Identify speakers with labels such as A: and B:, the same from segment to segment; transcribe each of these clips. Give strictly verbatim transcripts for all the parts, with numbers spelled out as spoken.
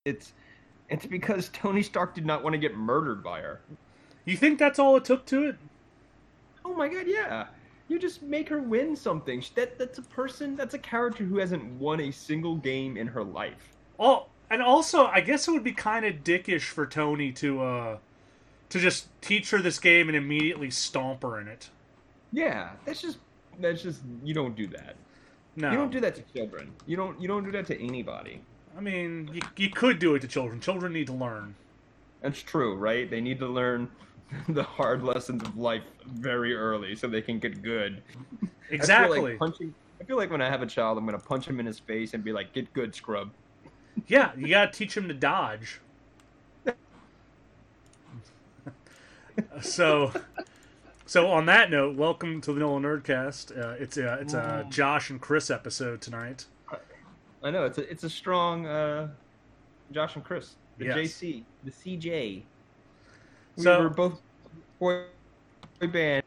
A: it's it's because Tony Stark did not want to get murdered by her.
B: You think that's all it took to it?
A: Oh my god, yeah. You just make her win something. That that's a person, that's a character who hasn't won a single game in her life.
B: Oh, and also, I guess it would be kind of dickish for Tony to uh to just teach her this game and immediately stomp her in it.
A: Yeah, that's just that's just you don't do that.
B: No,
A: You don't do that to children. You don't you don't do that to anybody.
B: I mean, you, you could do it to children. Children need to learn.
A: That's true, right? They need to learn the hard lessons of life very early so they can get good.
B: Exactly.
A: I feel like punching I feel like when I have a child, I'm going to punch him in his face and be like, "Get good, scrub."
B: Yeah, you gotta teach him to dodge. so, so on that note, welcome to the Nolan Nerdcast. Uh, it's a it's a Josh and Chris episode tonight.
A: I know it's a it's a strong uh, Josh and Chris, the
B: Yes.
A: J C, the C J. We
B: So-
A: were both boy band.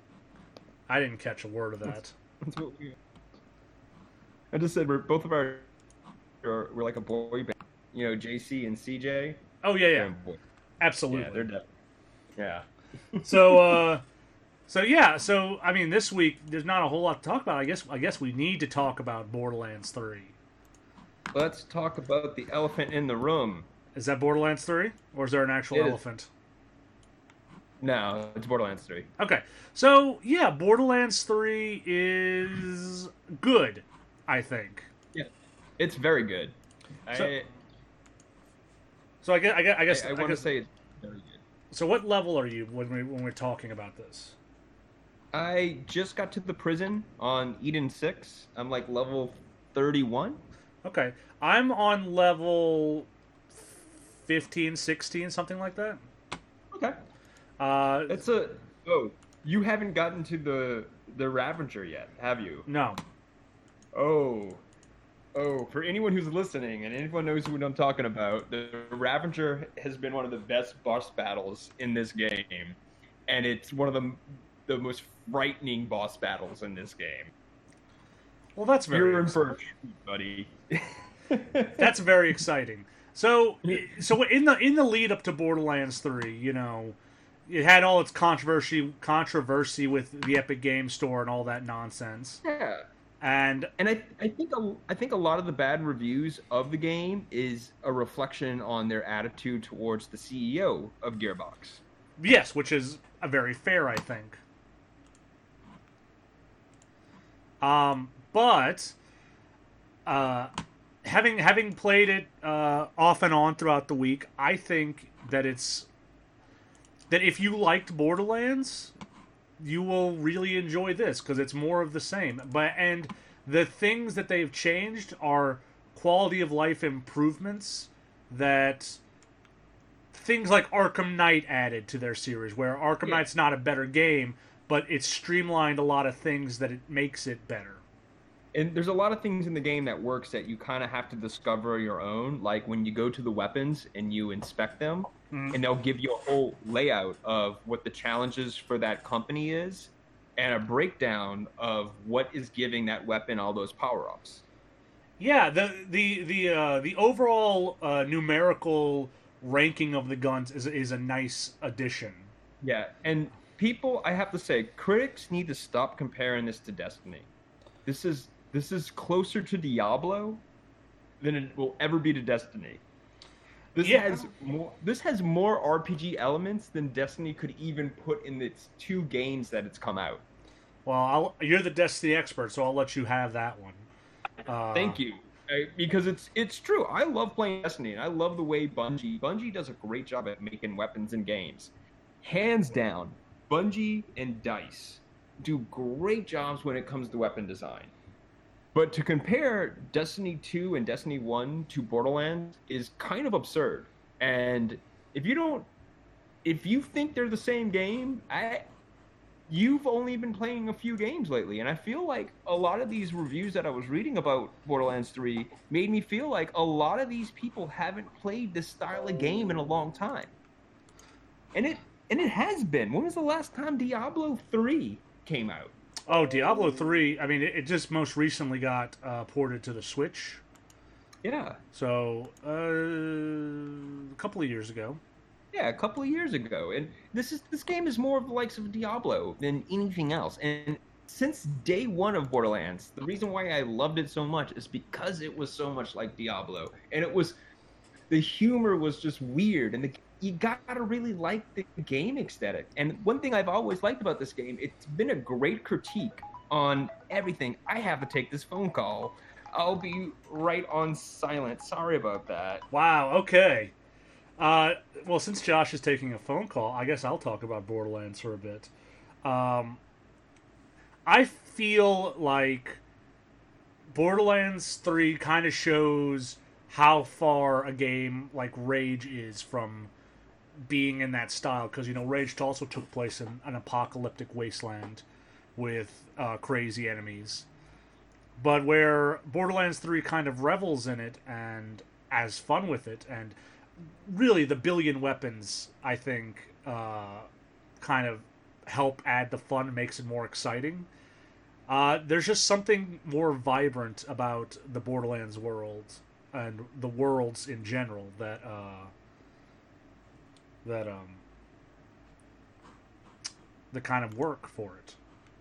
B: I didn't catch a word of that.
A: That's what we. I just said we're both of our are, we're like a boy band. You know, J C and C J.
B: Oh yeah, yeah,
A: They're boy-
B: absolutely.
A: Yeah, they're definitely. Yeah.
B: So, uh, so yeah, so I mean, this week there's not a whole lot to talk about. I guess I guess we need to talk about Borderlands three.
A: Let's talk about the elephant in the room.
B: Is that Borderlands three, or is there an actual
A: It is.
B: elephant?
A: No, it's Borderlands three.
B: Okay, so yeah, Borderlands three is good, I think.
A: Yeah, it's very good.
B: So-
A: I
B: So I guess I guess I guess,
A: I, I
B: I
A: want to
B: guess-
A: say it's very good.
B: So what level are you when we when we're talking about this?
A: I just got to the prison on Eden six. I'm like level thirty-one.
B: Okay, I'm on level fifteen, sixteen, something like that.
A: Okay.
B: Uh,
A: It's a oh, you haven't gotten to the the Ravager yet, have you?
B: no.
A: Oh. Oh, for anyone who's listening and anyone knows what I'm talking about, the Ravager has been one of the best boss battles in this game. And it's one of the the most frightening boss battles in this game.
B: Well, that's very
A: You're in for a treat, buddy.
B: that's very exciting. So, so in the in the lead up to Borderlands three, you know, it had all its controversy controversy with the Epic Game Store and all that nonsense.
A: Yeah.
B: And
A: And I, I think a, I think a lot of the bad reviews of the game is a reflection on their attitude towards the C E O of Gearbox.
B: yes, which is a very fair, I think. Um, but uh, having having played it uh, off and on throughout the week, I think that it's that if you liked Borderlands, you will really enjoy this because it's more of the same. But and the things that they've changed are quality of life improvements that things like Arkham Knight added to their series, where Arkham
A: Yeah.
B: Knight's not a better game, but it's streamlined a lot of things that it makes it better.
A: And there's a lot of things in the game that works that you kind of have to discover your own. Like when you go to the weapons and you inspect them,
B: Mhm.
A: and they'll give you a whole layout of what the challenges for that company is, and a breakdown of what is giving that weapon all those power ups.
B: Yeah, the the the uh, the overall uh, numerical ranking of the guns is is a nice addition.
A: Yeah, and people, I have to say, critics need to stop comparing this to Destiny. This is this is closer to Diablo than it will ever be to Destiny. This
B: Yeah.
A: has more. This has more R P G elements than Destiny could even put in its two games that it's come out.
B: Well, I'll, you're the Destiny expert, so I'll let you have that one. Uh,
A: Thank you, I- because it's it's true. I love playing Destiny, and I love the way Bungie Bungie does a great job at making weapons and games. Hands down, Bungie and DICE do great jobs when it comes to weapon design. But to compare Destiny two and Destiny one to Borderlands is kind of absurd. And if you don't, if you think they're the same game, I, you've only been playing a few games lately. And I feel like a lot of these reviews that I was reading about Borderlands three made me feel like a lot of these people haven't played this style of game in a long time. And it and it has been. When was the last time Diablo three came out?
B: Oh, Diablo three. I mean, it, it just most recently got uh, ported to the Switch.
A: Yeah.
B: So uh, a couple of years ago.
A: Yeah, a couple of years ago. And this is this game is more of the likes of Diablo than anything else. And since day one of Borderlands, the reason why I loved it so much is because it was so much like Diablo. And it was the humor was just weird, and the, you gotta really like the game aesthetic. And one thing I've always liked about this game, it's been a great critique on everything. I have to take this phone call. I'll be right on silent. Sorry about that.
B: Wow. Okay. Uh, well, since Josh is taking a phone call, I guess I'll talk about Borderlands for a bit. Um, I feel like Borderlands three kind of shows how far a game like Rage is from being in that style, because you know Rage also took place in an apocalyptic wasteland with uh, crazy enemies, but where Borderlands three kind of revels in it and has fun with it, and really the billion weapons I think uh, kind of help add the fun, makes it more exciting. Uh, there's just something more vibrant about the Borderlands world and the worlds in general that uh, that um, that kind of work for it.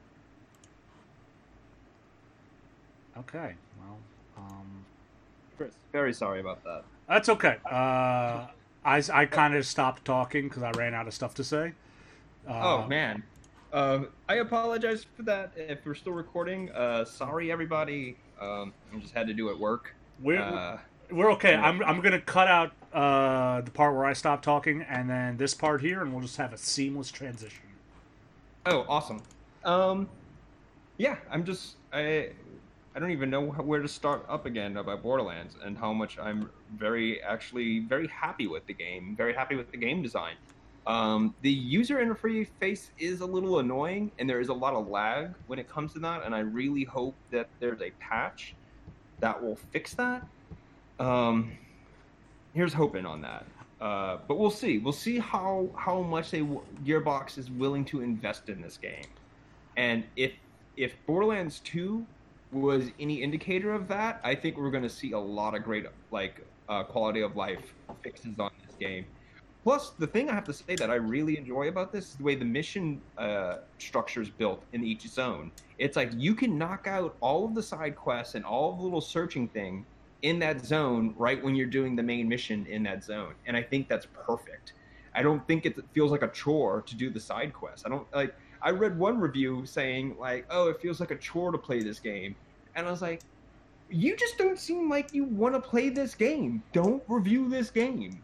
B: Okay, well, um,
A: Chris, very sorry about that.
B: that's okay. Uh, I I kind of stopped talking because I ran out of stuff to say. Uh,
A: Oh man, um, I apologize for that. If we're still recording, uh, sorry everybody. Um, I just had to do it work.
B: we're
A: Uh,
B: we're okay.
A: yeah.
B: I'm I'm gonna cut out uh, the part where I stopped talking, and then this part here, and we'll just have a seamless transition.
A: Oh, awesome. Um, yeah, I'm just I I don't even know where to start up again about Borderlands and how much I'm very actually very happy with the game. Very happy with the game design. Um, the user interface is a little annoying, and there is a lot of lag when it comes to that. And I really hope that there's a patch that will fix that. Um, here's hoping on that. Uh, but we'll see. We'll see how how much they Gearbox is willing to invest in this game, and if if Borderlands two was any indicator of that, I think we're going to see a lot of great like uh, quality of life fixes on this game. Plus, the thing I have to say that I really enjoy about this is the way the mission uh, structure is built in each zone. It's like you can knock out all of the side quests and all of the little searching thing in that zone right when you're doing the main mission in that zone, and I think that's perfect. I don't think it feels like a chore to do the side quests. I don't like. I read one review saying like, "Oh, it feels like a chore to play this game," and I was like, "You just don't seem like you want to play this game. Don't review this game."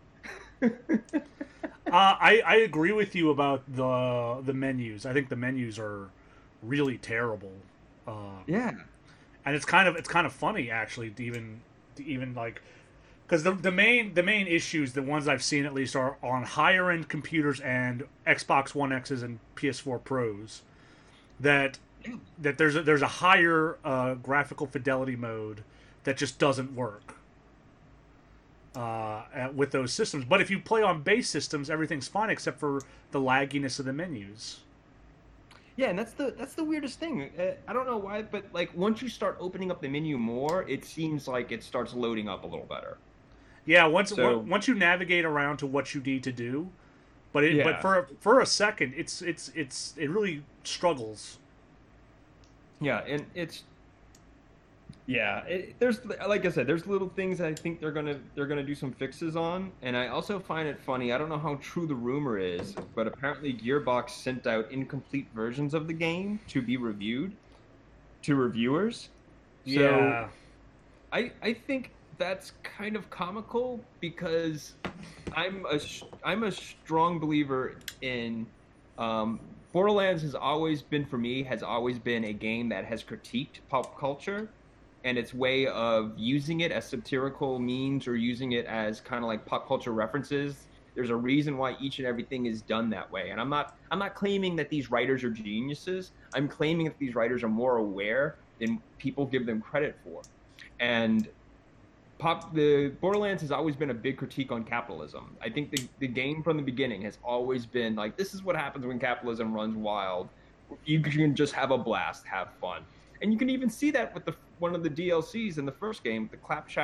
B: Uh, I I agree with you about the the menus. I think the menus are really terrible. Uh,
A: Yeah.
B: and it's kind of it's kind of funny actually to even to even like because the the main the main issues, the ones I've seen at least, are on higher end computers and Xbox One X's and P S four Pros, that that there's a, there's a higher uh, graphical fidelity mode that just doesn't work uh, at- with those systems. But if you play on base systems, everything's fine except for the lagginess of the menus.
A: Yeah, and that's the that's the weirdest thing. Uh, I don't know why, but like once you start opening up the menu more, it seems like it starts loading up a little better.
B: Yeah, once
A: So
B: once you navigate around to what you need to do, but it, but
A: yeah,
B: for for a second, it's it's it's it really struggles.
A: yeah, and it's yeah. It, there's like I said, there's little things I think they're gonna they're gonna do some fixes on, and I also find it funny. I don't know how true the rumor is, but apparently Gearbox sent out incomplete versions of the game to be reviewed to reviewers. So
B: Yeah,
A: I I think that's kind of comical because I'm a s- I'm a strong believer in um, Borderlands has always been for me has always been a game that has critiqued pop culture and its way of using it as satirical means or using it as kind of like pop culture references. There's a reason why each and everything is done that way, and I'm not I'm not claiming that these writers are geniuses. I'm claiming that these writers are more aware than people give them credit for, and pop the Borderlands has always been a big critique on capitalism. I think the the game from the beginning has always been like this is what happens when capitalism runs wild. You can just have a blast, have fun. And you can even see that with the one of the D L Cs in the first game, the Claptrap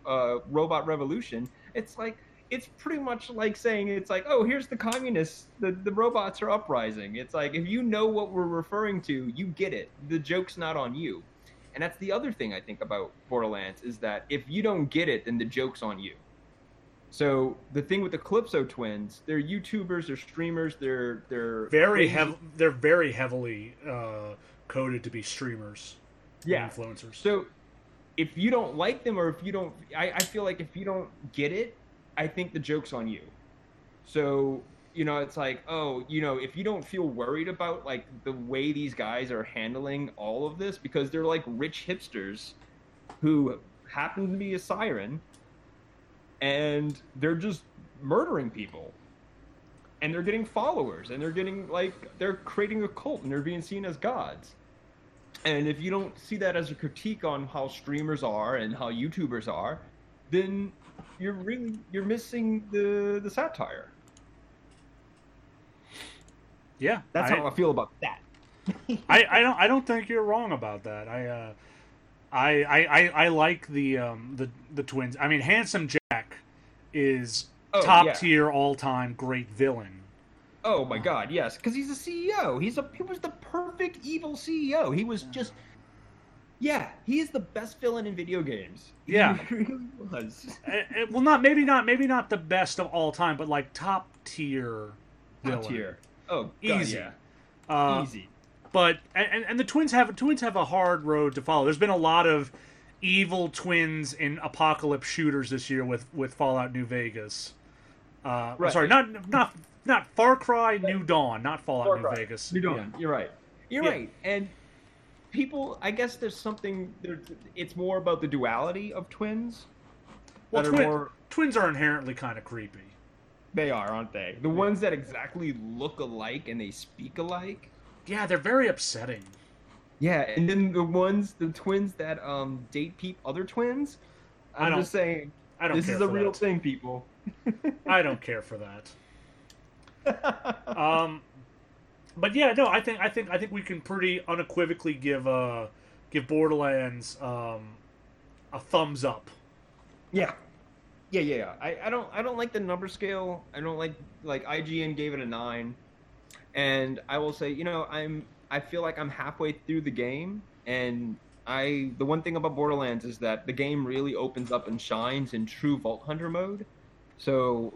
A: uh, Robot Revolution, it's like it's pretty much like saying it's like, oh, here's the communists, the the robots are uprising. It's like if you know what we're referring to, you get it. The joke's not on you. And that's the other thing I think about Borderlands is that if you don't get it, then the joke's on you. So the thing with the Calypso twins, they're YouTubers, they're streamers, they're they're
B: very heavy. They're very heavily uh, coded to be streamers,
A: yeah,
B: influencers.
A: So if you don't like them, or if you don't, I, I feel like if you don't get it, I think the joke's on you. So you know, it's like, oh, you know, if you don't feel worried about like the way these guys are handling all of this, because they're like rich hipsters who happen to be a siren, and they're just murdering people, and they're getting followers, and they're getting like they're creating a cult, and they're being seen as gods. And if you don't see that as a critique on how streamers are and how YouTubers are, then you're really you're missing the the satire.
B: Yeah,
A: that's
B: I,
A: how I feel about that.
B: I, I don't I don't think you're wrong about that. I uh, I, I I like the um the the twins. I mean, Handsome Jack is
A: oh,
B: top
A: yeah.
B: tier all time great villain.
A: Oh my God, yes, because he's a C E O. He's a he was the perfect evil C E O. He was just yeah, he is the best villain in video games.
B: Yeah,
A: he really was.
B: it, it, well, not maybe not maybe not the best of all time, but like top tier villain.
A: Top tier. Oh, God,
B: easy,
A: yeah.
B: uh,
A: easy.
B: But and and the twins have twins have a hard road to follow. There's been a lot of evil twins in apocalypse shooters this year with, with Fallout New Vegas. Uh,
A: right.
B: Sorry, not not not Far Cry New Dawn, not Fallout
A: Far
B: New
A: Cry.
B: Vegas.
A: New Dawn. Yeah. You're right. You're
B: yeah.
A: right. And people, I guess there's something. There, it's more about the duality of twins.
B: Well, twin,
A: more,
B: twins are inherently kind of creepy.
A: They are, aren't they? The ones that exactly look alike and they speak alike.
B: Yeah, they're very upsetting.
A: Yeah, and then the ones, the twins that um date peep other twins. I'm
B: I
A: just saying,
B: I don't
A: this
B: care
A: is a
B: for
A: real
B: that.
A: thing, people.
B: I don't care for that. um, but yeah, no, I think I think I think we can pretty unequivocally give uh give Borderlands um a thumbs up.
A: Yeah. Yeah, yeah, yeah. I, I don't I don't like the number scale. I don't like like I G N gave it a nine. And I will say, you know, I'm I feel like I'm halfway through the game, and I the one thing about Borderlands is that the game really opens up and shines in true Vault Hunter mode. So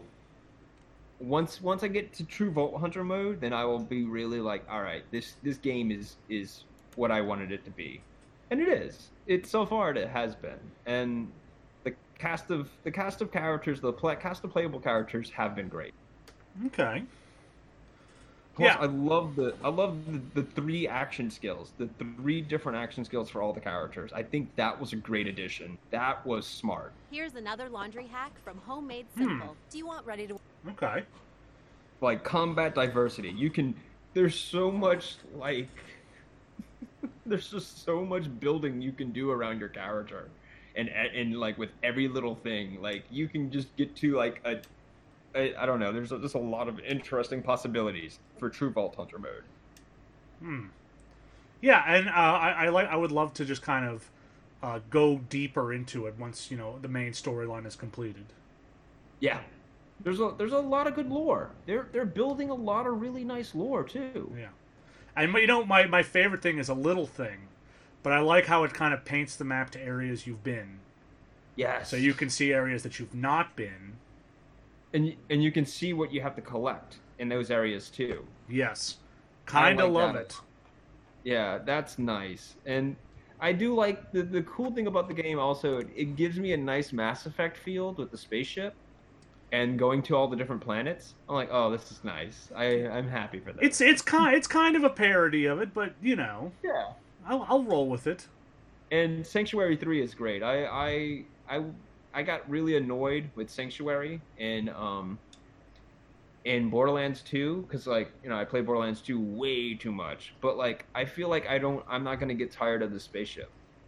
A: once once I get to true Vault Hunter mode, then I will be really like, all right, this this game is is what I wanted it to be. And it is. It so far it has been. And the cast of the cast of characters, the play, cast of playable characters have been great.
B: Okay.
A: Plus,
B: yeah.
A: I love the I love the, the three action skills, the three different action skills for all the characters. I think that was a great addition. That was smart.
C: Here's another laundry hack from Homemade Simple.
B: Hmm.
C: Do you want ready to?
B: Okay.
A: Like combat diversity, you can. There's so much like. There's just so much building you can do around your character, and and like with every little thing, like you can just get to like a. I, I don't know. There's just a lot of interesting possibilities for True Vault Hunter mode.
B: Hmm. Yeah, and uh, I, I like. I would love to just kind of uh, go deeper into it once you know the main storyline is completed.
A: Yeah, there's a there's a lot of good lore. They're they're building a lot of really nice lore too.
B: Yeah, and you know my my favorite thing is a little thing, but I like how it kind of paints the map to areas you've been.
A: Yes.
B: So you can see areas that you've not been.
A: And and you can see what you have to collect in those areas too.
B: Yes, kind of
A: like
B: love
A: that.
B: it.
A: Yeah, that's nice. And I do like the the cool thing about the game. Also, it, it gives me a nice Mass Effect field with the spaceship and going to all the different planets. I'm like, oh, this is nice. I I'm happy for that.
B: It's it's kind it's kind of a parody of it, but you know,
A: yeah,
B: I'll I'll roll with it.
A: And Sanctuary three is great. I I I. I got really annoyed with Sanctuary in um in Borderlands two because like you know I play Borderlands two way too much, but like I feel like I don't I'm not gonna get tired of the spaceship.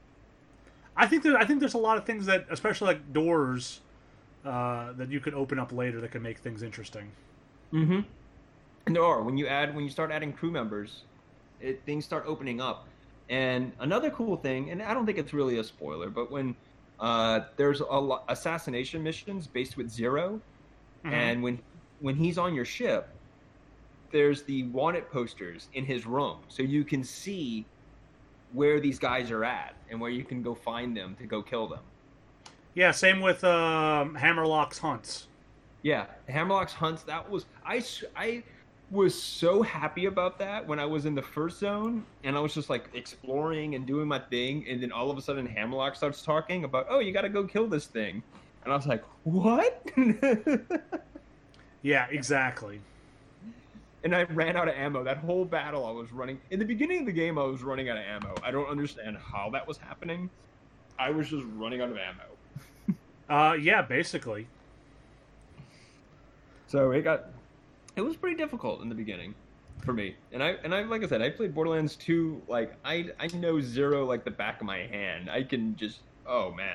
B: I think that I think there's a lot of things that, especially like doors, uh, that you could open up later that can make things interesting.
A: Mm-hmm. And there are when you add when you start adding crew members, it, things start opening up. And another cool thing, and I don't think it's really a spoiler, but when Uh, there's a lo- assassination missions based with Zero,
B: Mhm.
A: and when when he's on your ship, there's the wanted posters in his room, so you can see where these guys are at and where you can go find them to go kill them.
B: Yeah, same with um, Hammerlock's hunts.
A: Yeah, Hammerlock's hunts. That was I. s- I was so happy about that when I was in the first zone, and I was just like exploring and doing my thing, and then all of a sudden Hammerlock starts talking about, "Oh, you got to go kill this thing," and I was like, "What?"
B: Yeah, exactly.
A: And I ran out of ammo. That whole battle, I was running. In the beginning of the game, I was running out of ammo. I don't understand how that was happening. I was just running out of ammo.
B: Uh, yeah, basically.
A: So it got, it was pretty difficult in the beginning for me. And I and I like I said, I played Borderlands two. Like I I know Zero like the back of my hand. I can just oh man,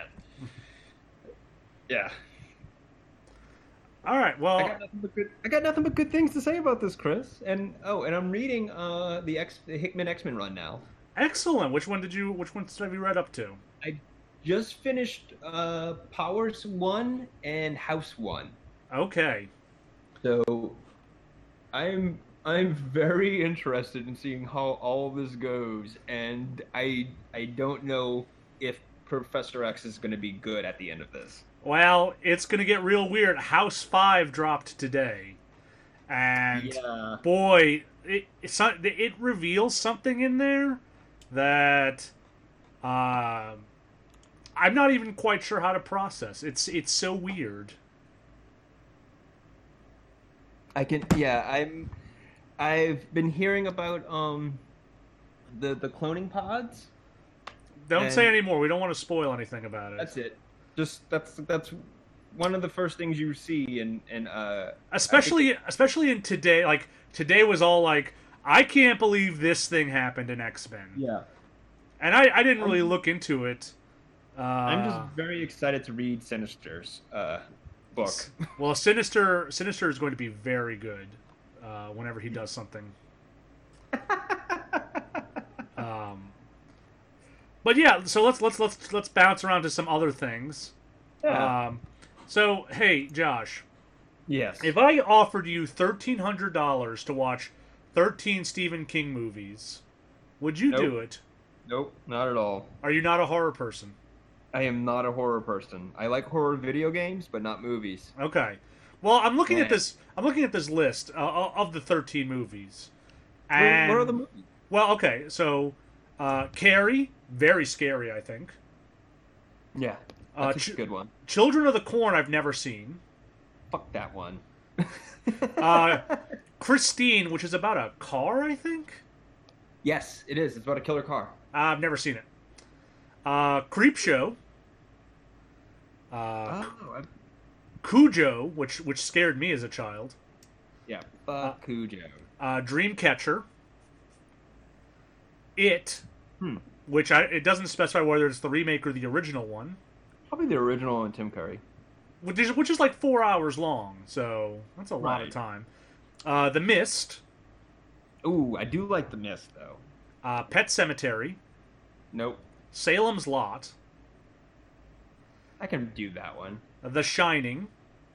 A: yeah.
B: All right. Well,
A: I got nothing but good. I got nothing but good things to say about this, Chris. And oh, and I'm reading uh the X the Hickman X Men run now.
B: excellent. Which one did you? Which one have you read up to?
A: I just finished uh Powers one and House one.
B: Okay.
A: So I'm I'm very interested in seeing how all this goes, and I I don't know if Professor X is going to be good at the end of this.
B: Well, it's gonna get real weird. House Five dropped today, and
A: Yeah.
B: boy, it it's not, it reveals something in there that uh, I'm not even quite sure how to process. It's it's so weird.
A: I can yeah, I'm I've been hearing about um the the cloning pods.
B: Don't
A: And-
B: say any more. We don't want to spoil anything about it.
A: That's it. Just that's that's one of the first things you see in in uh
B: especially especially in today. Like today was all like, I can't believe this thing happened in X-Men.
A: yeah.
B: And I, I didn't really look into it. Uh,
A: I'm just very excited to read Sinister's uh book.
B: well, Sinister Sinister is going to be very good uh, whenever he does something. um, but yeah, so let's let's let's let's bounce around to some other things.
A: Yeah.
B: Um, so hey, Josh,
A: Yes.
B: if I offered you thirteen hundred dollars to watch thirteen Stephen King movies, would you
A: Nope.
B: do it?
A: Nope, not at all.
B: Are you not a horror person?
A: I am not a horror person. I like horror video games, but not movies.
B: Okay. Well, I'm looking at
A: Man.
B: this. I'm looking at this list uh, of the thirteen movies.
A: What-
B: And,
A: what are the movies?
B: Well, okay. So, uh, Carrie, very scary. I think.
A: Yeah,
B: Uh,
A: that's a
B: ch-
A: good one.
B: Children of the Corn, I've never seen.
A: Fuck that one.
B: Uh, Christine, which is about a car, I think.
A: yes, it is. It's about a killer car.
B: I've never seen it. Uh, Creep Show. Uh,
A: Oh, I-
B: Cujo, which which scared me as a child.
A: yeah. Fuck Cujo.
B: Uh, Dreamcatcher. It,
A: Hmm.
B: which I it doesn't specify whether it's the remake or the original one,
A: Probably the original and Tim Curry.
B: which is, which is like four hours long, so that's a lot of
A: Right.
B: time. Uh, the Mist,
A: Ooh, I do like The Mist though.
B: uh, Pet Cemetery,
A: Nope,
B: Salem's Lot,
A: I can do that one.
B: The Shining,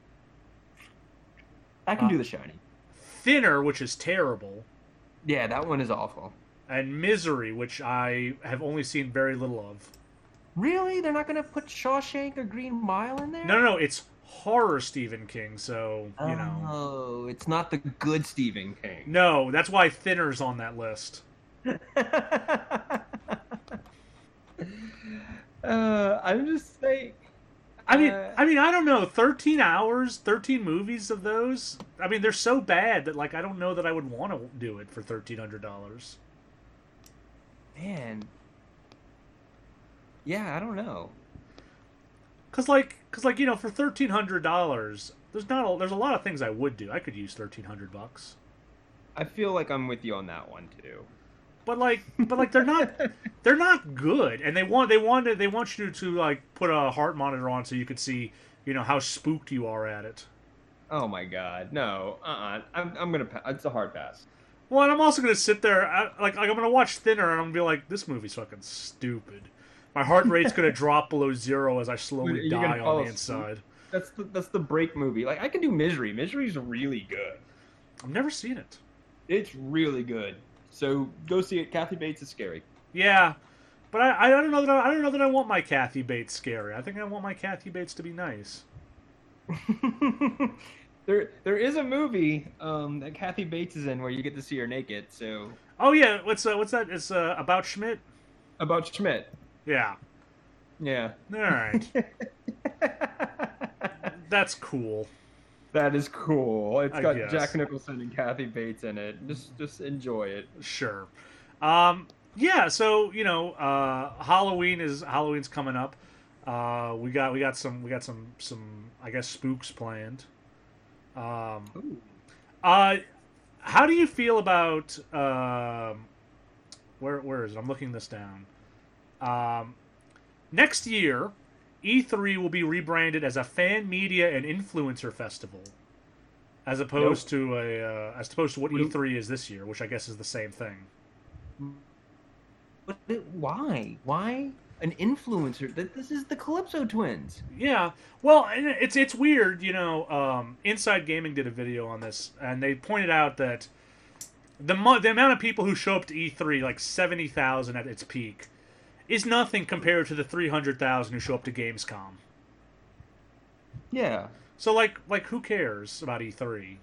A: I can
B: Uh,
A: do The Shining.
B: Thinner, which is terrible,
A: Yeah, that one is awful.
B: and Misery, which I have only seen very little of.
A: Really? They're not gonna put Shawshank or Green Mile in there?
B: No, no, no, it's horror Stephen King, so you know.
A: Oh, it's not the good Stephen King.
B: No, that's why Thinner's on that list.
A: uh, I'm just saying.
B: I mean,
A: Uh,
B: I mean, I don't know. Thirteen hours, thirteen movies of those. I mean, they're so bad that like I don't know that I would want to do it for thirteen hundred dollars.
A: Man. Yeah, I don't know.
B: Cause like, cause like you know, for thirteen hundred dollars, there's not a, there's a lot of things I would do. I could use thirteen hundred bucks.
A: I feel like I'm with you on that one too.
B: But like, but like they're not they're not good, and they want they want they want you to like put a heart monitor on so you could see you know how spooked you are at it.
A: Oh my god, no, uh-uh. I'm I'm gonna. Pa- it's a hard pass.
B: Well, and I'm also gonna sit there I, like like I'm gonna watch Thinner and I'm gonna be like, this movie's fucking stupid. My heart rate's gonna drop below zero as I slowly
A: You're gonna
B: die
A: fall
B: on the
A: asleep.
B: inside.
A: That's the that's the break movie. Like I can do Misery. Misery's really good.
B: I've never seen it.
A: It's really good. So go see it. Kathy Bates is scary.
B: Yeah, but I, I don't know that I, I don't know that I want my Kathy Bates scary. I think I want my Kathy Bates to be nice.
A: there there is a movie um, that Kathy Bates is in where you get to see her naked. So
B: Oh yeah, what's uh, what's that? It's uh, about Schmidt.
A: about Schmidt.
B: Yeah.
A: Yeah.
B: All right. That's cool.
A: That is cool. It's
B: I
A: got
B: guess.
A: Jack Nicholson and Kathy Bates in it. Just just enjoy it.
B: Sure. Um, yeah. So you know, uh, Halloween is Halloween's coming up. Uh, we got we got some we got some some I guess spooks planned. Um,
A: Ooh.
B: uh, how do you feel about um, where where is it? I'm looking this down. Um, next year, E three will be rebranded as a fan media and influencer festival, as opposed to a uh, as opposed to what E three is this year, which I guess is the same thing.
A: But it- why? Why an influencer? That this is the Calypso Twins.
B: Yeah, well, and it's it's weird, you know. Um, Inside Gaming did a video on this, and they pointed out that the mo- the amount of people who show up to E three, like seventy thousand at its peak, is nothing compared to the three hundred thousand who show up to Gamescom.
A: Yeah.
B: So, like, like who cares about E three?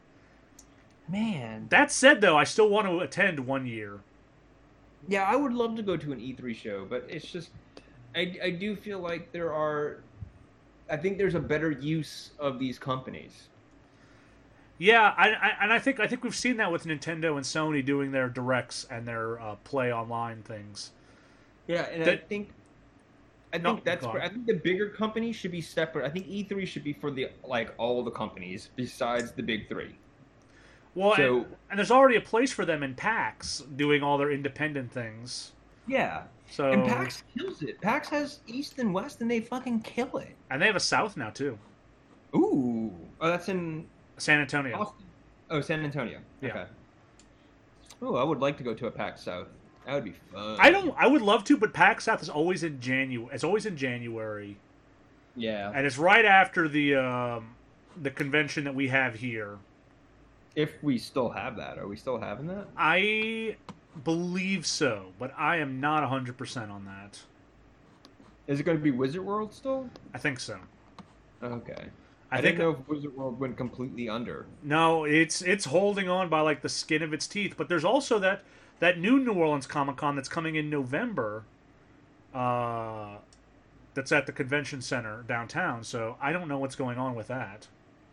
A: Man.
B: That said, though, I still want to attend one year.
A: Yeah, I would love to go to an E three show, but it's just, I, I do feel like there are, I think there's a better use of these companies.
B: Yeah, I, I and I think I think we've seen that with Nintendo and Sony doing their directs and their uh, play online things.
A: Yeah, and I
B: That-
A: think, I
B: No,
A: think that's
B: go on.
A: where, I think the bigger companies should be separate. I think E three should be for the, like, all the companies besides the big three.
B: Well,
A: So-
B: and, and there's already a place for them in PAX doing all their independent things.
A: Yeah.
B: So
A: And PAX kills it. PAX has East and West, and they fucking kill it.
B: and they have a South now too,
A: Ooh. Oh, that's in
B: San Antonio.
A: Austin. Oh, San Antonio.
B: Yeah.
A: Okay. Oh, I would like to go to a PAX South. That would be fun.
B: I don't. I would love to, but PAX South is always in January. It's always in January,
A: Yeah.
B: and it's right after the um, the convention that we have here.
A: If we still have that. Are we still having that?
B: I believe so, but I am not one hundred percent on that.
A: Is it going to be Wizard World still?
B: I think so.
A: Okay.
B: I,
A: I,
B: think
A: didn't know if Wizard World went completely under.
B: no, it's it's holding on by like the skin of its teeth. But there's also that that new New Orleans Comic Con that's coming in November. Uh, that's at the convention center downtown. So I don't know what's going on with that.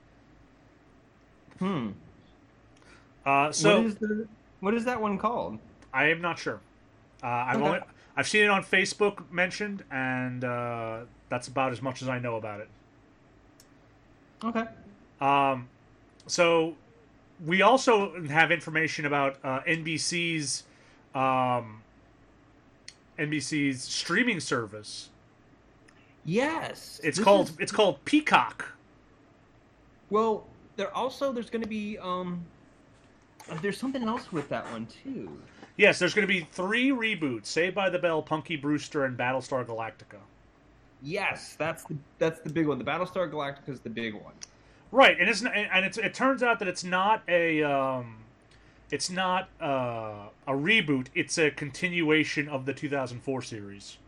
A: Hmm.
B: Uh, so
A: what is the what is that one called?
B: I am not sure. Uh, I've
A: Okay.
B: only I've seen it on Facebook mentioned, and uh, that's about as much as I know about it.
A: Okay.
B: Um, so we also have information about uh, N B C's um, N B C's streaming service.
A: Yes.
B: It's
A: this
B: called
A: is-
B: it's called Peacock.
A: Well, there also there's going to be um there's something else with that one too.
B: Yes, there's going to be three reboots: Saved by the Bell, Punky Brewster, and Battlestar Galactica.
A: Yes, that's the that's the big one. The Battlestar Galactica is the big one.
B: Right, and it's n- and it's it turns out that it's not a um, it's not uh, a reboot. It's a continuation of the two thousand four series.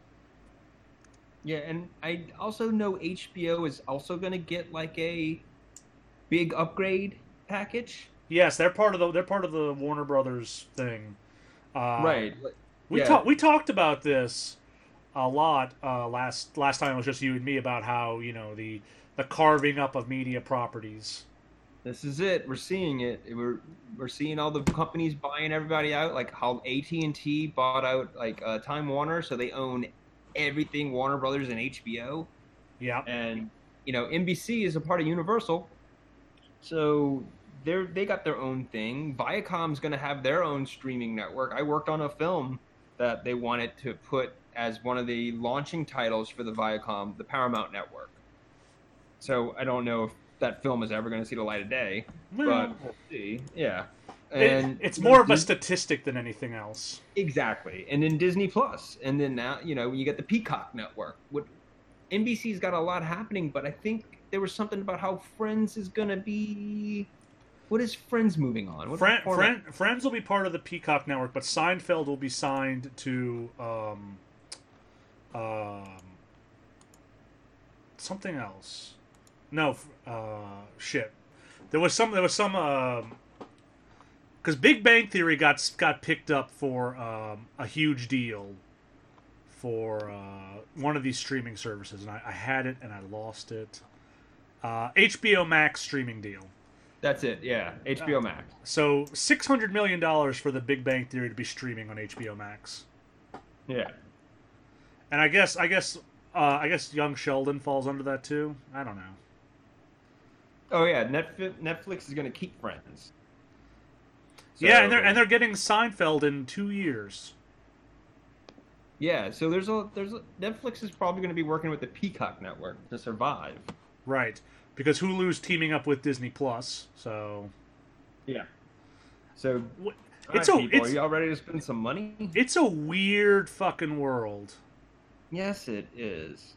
A: Yeah, and I also know H B O is also going to get like a big upgrade package.
B: Yes, they're part of the they're part of the Warner Brothers thing. Uh,
A: Right.
B: We
A: Yeah.
B: talked we talked about this a lot uh, last last time. It was just you and me about how you know the the carving up of media properties.
A: This is it. We're seeing it. We're we're seeing all the companies buying everybody out. Like how A T and T bought out like uh, Time Warner, so they own everything Warner Brothers and H B O.
B: Yeah,
A: And you know N B C is a part of Universal, so they're they got their own thing. Viacom's going to have their own streaming network. I worked on a film that they wanted to put as one of the launching titles for the Viacom, the Paramount Network. So I don't know if that film is ever going to see the light of day,
B: Well,
A: but we'll see. Yeah. And
B: It, it's
A: you know,
B: more of a
A: Dis-
B: statistic than anything else.
A: exactly. And then Disney Plus, and then now you know you get the Peacock network. What N B C's got a lot happening, but I think there was something about how Friends is gonna be. What is Friends moving on? What's the
B: Friend,
A: format?
B: Friend, Friends will be part of the Peacock network, but Seinfeld will be signed to um, um, something else. No, f- uh, shit. There was some. There was some. Because Big Bang Theory got got picked up for um, a huge deal for uh, one of these streaming services, and I, I had it and I lost it. Uh, H B O Max streaming deal.
A: That's it. Yeah, H B O Max.
B: So six hundred million dollars for the Big Bang Theory to be streaming on H B O Max,
A: Yeah.
B: and I guess I guess uh, I guess Young Sheldon falls under that too. I don't know.
A: Oh yeah, Netflix, Netflix is gonna keep Friends.
B: yeah,
A: So-
B: and they're and they're getting Seinfeld in two years.
A: Yeah, so there's a there's a, Netflix is probably going to be working with the Peacock network to survive.
B: Right, because Hulu's teaming up with Disney Plus, so
A: Yeah. So
B: Wh-
A: all
B: it's
A: right,
B: a
A: people,
B: it's
A: are y'all ready to spend some money?
B: it's a weird fucking world.
A: Yes, it is.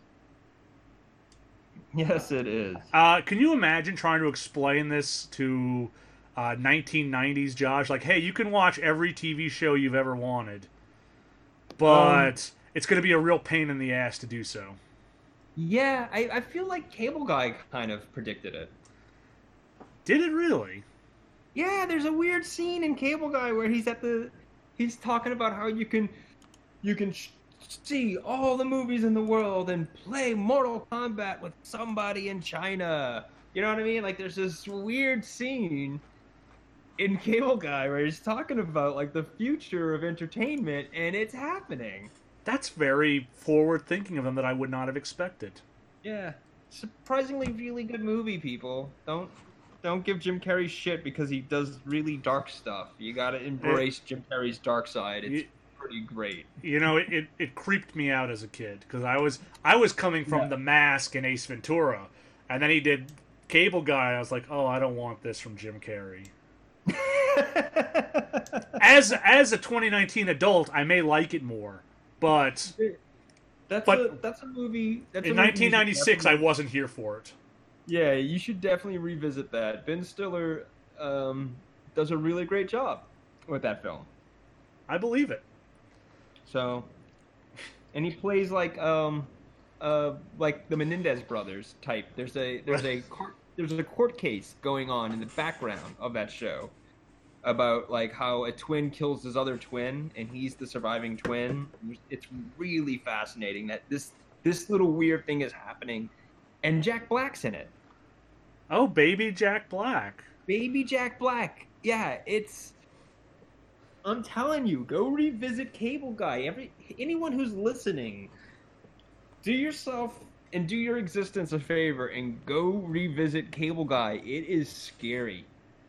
A: Yes, it is.
B: Uh, can you imagine trying to explain this to uh, nineteen nineties Josh? Like, hey, you can watch every T V show you've ever wanted, but
A: Um,
B: it's going to be a real pain in the ass to do so.
A: Yeah, I, I feel like Cable Guy kind of predicted it.
B: Did it really?
A: Yeah, there's a weird scene in Cable Guy where he's at the he's talking about how you can you can sh- see all the movies in the world and play Mortal Kombat with somebody in China. You know what I mean? Like there's this weird scene in Cable Guy where he's talking about like the future of entertainment and it's happening.
B: That's very forward thinking of them that I would not have expected.
A: Yeah. Surprisingly really good movie, people. Don't don't give Jim Carrey shit because he does really dark stuff. You got to embrace Jim Carrey's dark side. It's
B: You-
A: pretty great.
B: You know, it, it, it creeped me out as a kid because I was I was coming from
A: Yeah.
B: The Mask and Ace Ventura, and then he did Cable Guy. I was like, oh, I don't want this from Jim Carrey. As as a twenty nineteen adult, I may like it more, but
A: That's
B: But-
A: a that's a movie. That's a
B: in
A: movie you
B: nineteen
A: should
B: ninety-six, I
A: definitely-
B: wasn't here for it.
A: Yeah, you should definitely revisit that. Ben Stiller um, does a really great job with that film.
B: I believe it.
A: So, and he plays like um, uh, like the Menendez brothers type. There's a there's a court, there's a court case going on in the background of that show about like how a twin kills his other twin and he's the surviving twin. It's really fascinating that this this little weird thing is happening, and Jack Black's in it.
B: Oh, baby Jack Black.
A: Baby Jack Black. Yeah, it's. I'm telling you, go revisit Cable Guy. Every anyone who's listening, do yourself and do your existence a favor and go revisit Cable Guy. It is scary.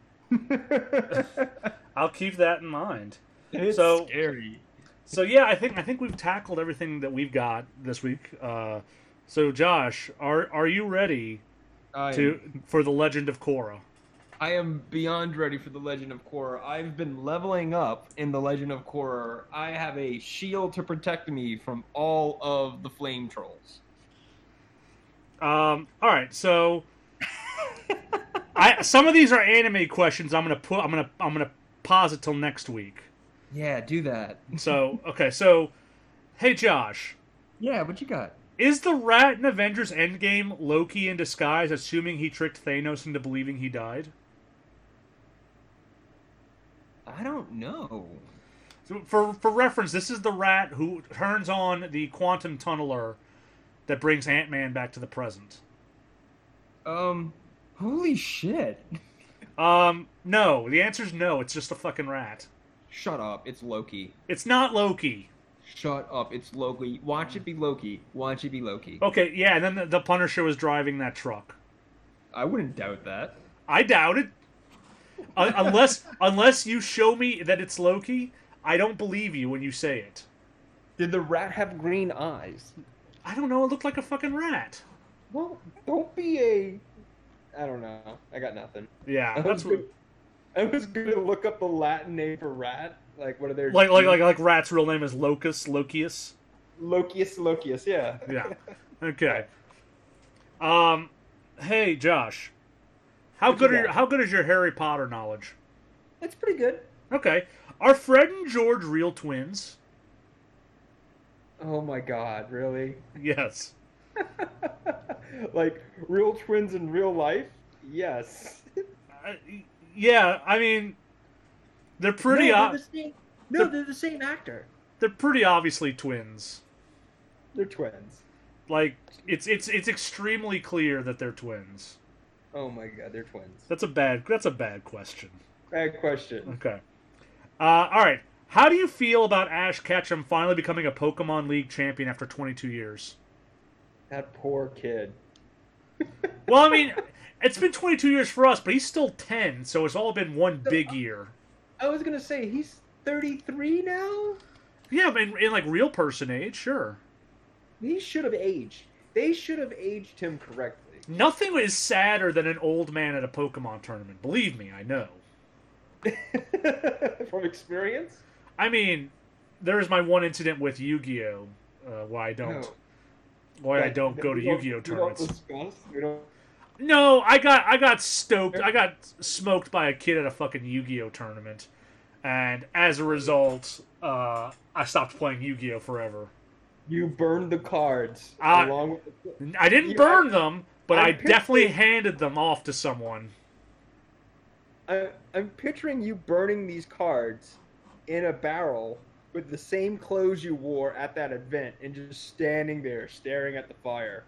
B: I'll keep that in mind.
A: It's
B: So-
A: scary.
B: So yeah, I think I think we've tackled everything that we've got this week. Uh, so Josh, are are you ready
A: I
B: to
A: am,
B: for the Legend of Korra?
A: I am beyond ready for the Legend of Korra. I've been leveling up in the Legend of Korra. I have a shield to protect me from all of the flame trolls.
B: Um, all right, so I some of these are anime questions. I'm gonna put. I'm gonna. I'm gonna pause it till next week.
A: Yeah, do that.
B: So okay, so hey Josh,
A: Yeah, what you got?
B: is the rat in Avengers Endgame Loki in disguise, assuming he tricked Thanos into believing he died?
A: I don't know.
B: So for for reference, this is the rat who turns on the quantum tunneler that brings Ant-Man back to the present.
A: Um, holy shit.
B: Um, no. The answer's no. It's just a fucking rat.
A: Shut up. It's Loki.
B: It's not Loki.
A: Shut up. It's Loki. Watch it be Loki. Watch it be Loki.
B: Okay, yeah, and then the, the Punisher was driving that truck.
A: I wouldn't doubt that.
B: I doubt it. Un- unless unless you show me that it's Loki, I don't believe you when you say it.
A: Did the rat have green eyes?
B: I don't know. It looked like a fucking rat.
A: Well, don't be a... I don't know. I got nothing.
B: Yeah, that's what.
A: I was gonna look up the Latin name for rat. Like, what are their
B: Like like like like Rat's real name is Locus Lokius.
A: Lokius Lokius? Yeah.
B: Yeah. Okay. Um, hey Josh, how
A: What you
B: good are your,
A: got?
B: how good is your Harry Potter knowledge?
A: That's pretty good.
B: Okay, are Fred and George real twins?
A: Oh my God! Really?
B: Yes.
A: Like real twins in real life? Yes.
B: Uh, yeah, I mean, they're pretty.
D: no,
B: o-
D: they're the same. No, they're the same actor.
B: they're pretty obviously twins.
A: They're twins.
B: Like it's it's it's extremely clear that they're twins.
A: Oh my God! They're twins.
B: That's a bad that's a bad question.
A: Bad question.
B: Okay. Uh, all right. How do you feel about Ash Ketchum finally becoming a Pokemon League champion after twenty-two years?
A: That poor kid.
B: Well, I mean, it's been twenty-two years for us, but he's still ten, so it's all been one big year.
A: I was gonna say he's thirty-three now.
B: Yeah, but in, in like real person age, sure.
A: He should have aged. They should have aged him correctly.
B: Nothing is sadder than an old man at a Pokemon tournament. Believe me, I know.
A: From experience.
B: I mean, there is my one incident with Yu-Gi-Oh! Uh, why I don't,
A: No.
B: why I don't
A: No,
B: go to
A: we don't-
B: Yu-Gi-Oh!
A: we don't
B: tournaments.
A: discuss. We don't.
B: No, I got I got stoked. I got smoked by a kid at a fucking Yu-Gi-Oh tournament, and as a result, uh, I stopped playing Yu-Gi-Oh forever.
A: You burned the cards
B: Uh,
A: along with the.
B: I didn't
A: You-
B: burn
A: I-
B: them, but
A: I'm
B: I definitely
A: picturing-
B: handed them off to someone.
A: I, I'm picturing you burning these cards in a barrel with the same clothes you wore at that event, and just standing there staring at the fire.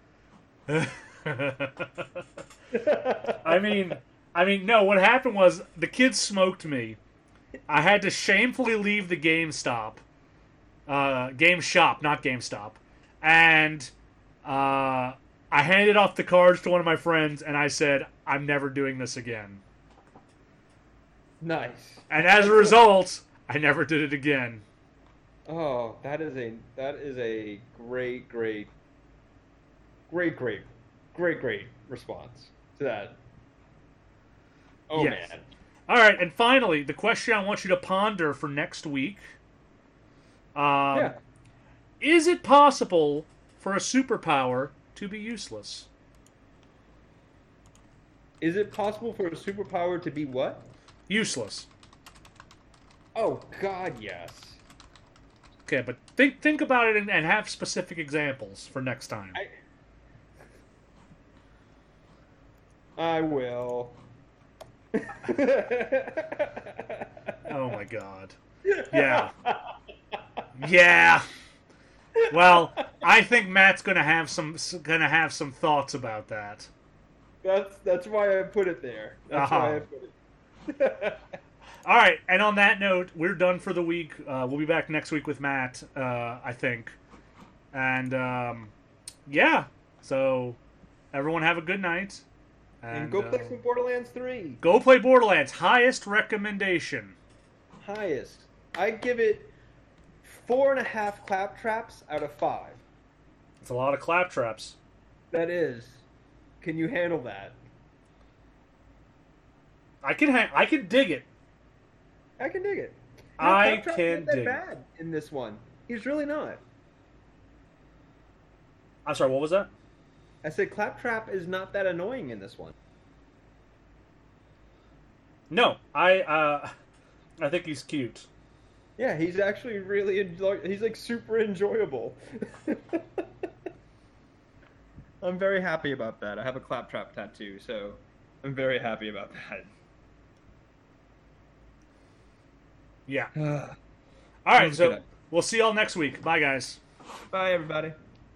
B: I mean, I mean, no. What happened was the kids smoked me. I had to shamefully leave the GameStop, uh, Game Shop, not GameStop, and uh, I handed off the cards to one of my friends, and I said, "I'm never doing this again."
A: Nice.
B: And as a result, I never did it again.
A: Oh, that is a that is a great, great, great, great, great, great response to that. Oh
B: Yes.
A: man.
B: All right, and finally, the question I want you to ponder for next week. Um,
A: Yeah.
B: Is it possible for a superpower to be useless?
A: Is it possible for a superpower to be what?
B: Useless.
A: Oh God, yes.
B: Okay, but think think about it and, and have specific examples for next time.
A: I, I will.
B: Oh my god. Yeah. Yeah. Well, I think Matt's gonna have some gonna have some thoughts about that.
A: That's that's why I put it there. That's
B: Uh-huh.
A: why I put it.
B: All right, and on that note, we're done for the week. Uh, we'll be back next week with Matt, uh, I think. And um, yeah, so everyone have a good night.
A: And,
B: And,
A: go play
B: uh,
A: some Borderlands three.
B: Go play Borderlands. Highest recommendation.
A: Highest. I give it four and a half claptraps out of five.
B: It's a lot of claptraps.
A: That is. Can you handle that?
B: I can ha- I can dig it.
A: I can dig it.
B: I
A: Claptrap's
B: can
A: not that
B: dig it.
A: bad in this one. He's really not.
B: I'm sorry, what was that?
A: I said Claptrap is not that annoying in this one.
B: No, I uh, I think he's cute.
A: Yeah, he's actually really enjoy- he's like super enjoyable. I'm very happy about that. I have a Claptrap tattoo, so I'm very happy about that.
B: Yeah.
A: Bye
B: All right,
A: Sounds
B: so
A: good.
B: we'll see y'all next week. Bye, guys.
A: everybody.